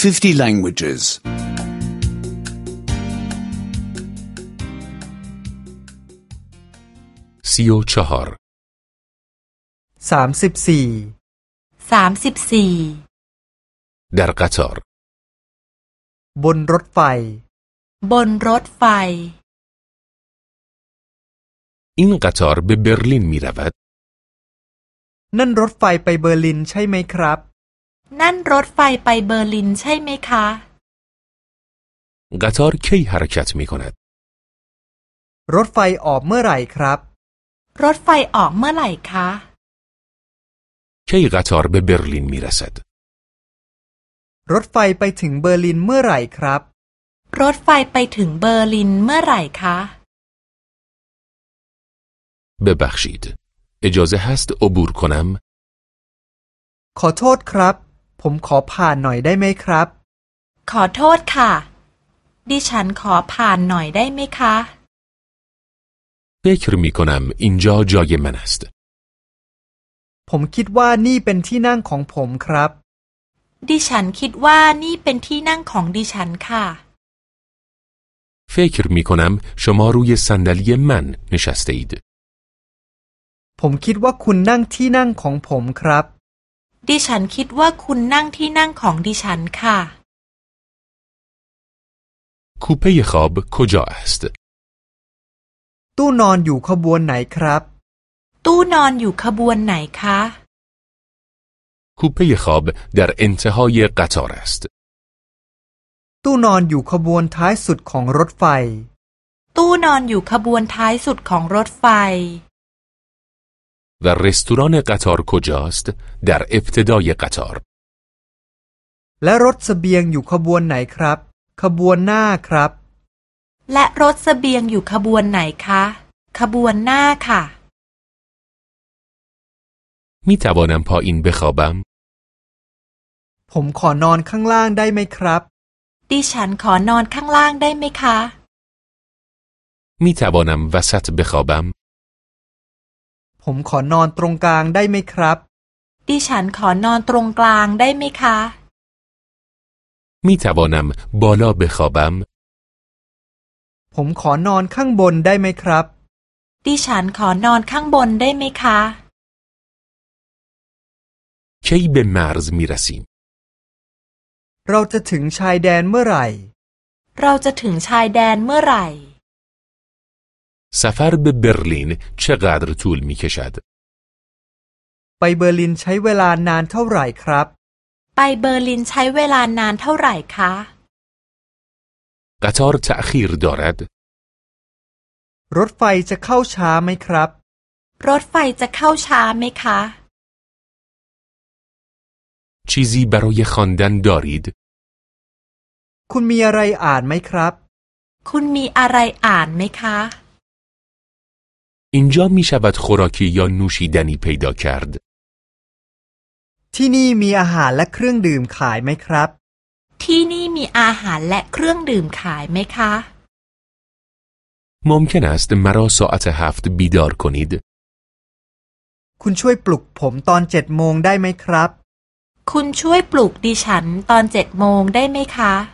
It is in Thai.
50 languages. 34 34 در قطار บนรถไฟบนรถไฟ این قطار به برلین می رود. นั่นรถไฟไปเบอร์ลินใช่ไหมครับนั่นรถไฟไปเบอร์ลินใช่ไหมคะ قطار کی حرکت می کند؟ รถไฟออกเมื่อไหร่ครับรถไฟออกเมื่อไหร่คะ کی قطار به برلین می رسد؟ รถไฟไปถึงเบอร์ลินเมื่อไหร่ครับรถไฟไปถึงเบอร์ลินเมื่อไหร่คะ ببخشید. اجازه هست عبور کنم؟ ขอโทษครับ ผมขอผ่านหน่อยได้ไหมครับขอโทษค่ะ ดิฉันขอผ่านหน่อยได้ไหมคะ فکر می کنم اینجا جای من است. ผมคิดว่านี่เป็นที่นั่งของผมครับดิฉันคิดว่านี่เป็นที่นั่งของดิฉันค่ะ فکر می کنم شما روی صندلی من نشسته اید. ผมคิดว่าคุณนั่งที่นั่งของผมครับดิฉันคิดว่าคุณนั่งที่นั่งของดิฉันค่ะ کوپه خواب کجا است؟ ตู้นอนอยู่ขบวนไหนครับตู้นอนอยู่ขบวนไหนคะ کوپه خواب در انتهای قطار است. ตู้นอนอยู่ขบวนท้ายสุดของรถไฟตู้นอนอยู่ขบวนท้ายสุดของรถไฟ و رستوران قطار کجاست؟ در ابتدای قطار. และรถเสบียงอยู่ขบวนไหนครับ ขบวนหน้าครับและรถเสบียงอยู่ขบวนไหนคะ ขบวนหน้าค่ะ می توانم پایین بخوابم؟ ผมขอนอนข้างล่างได้ไหมครับดิฉันขอนอนข้างล่างได้ไหมคะ می توانم وسط بخوابم؟ ผมขอนอนตรงกลางได้ไหมครับดิฉันขอนอนตรงกลางได้ไหมคะ می توانم بالا بخوابم؟ ผมขอนอนข้างบนได้ไหมครับดิฉันขอนอนข้างบนได้ไหมคะ کی به مرز می رسیم؟ เราจะถึงชายแดนเมื่อไหร่เราจะถึงชายแดนเมื่อไหร่ سفر به برلین چقدر طول می کشد؟ ไปเบอร์ลินใช้เวลานานเท่าไหร่ครับไปเบอร์ลินใช้เวลานานเท่าไหร่คะ قطار تأخیر دارد؟ รถไฟจะเข้าช้าไหมครับรถไฟจะเข้าช้าไหมคะ چیزی برای خواندن دارید؟ คุณมีอะไรอ่านไหมครับคุณมีอะไรอ่านไหมคะ اینجا می شود خوراکی یا نوشیدنی پیدا کرد؟ ที่นี่มีอาหารและเครื่องดื่มขายไหมครับที่นี่มีอาหารและเครื่องดื่มขายไหมคะ ممکن است مرا ساعت 7 بیدار کنید؟ คุณช่วยปลุกผมตอน7 โมงได้ไหมครับคุณช่วยปลุกดิฉันตอน7 โมงได้ไหมคะ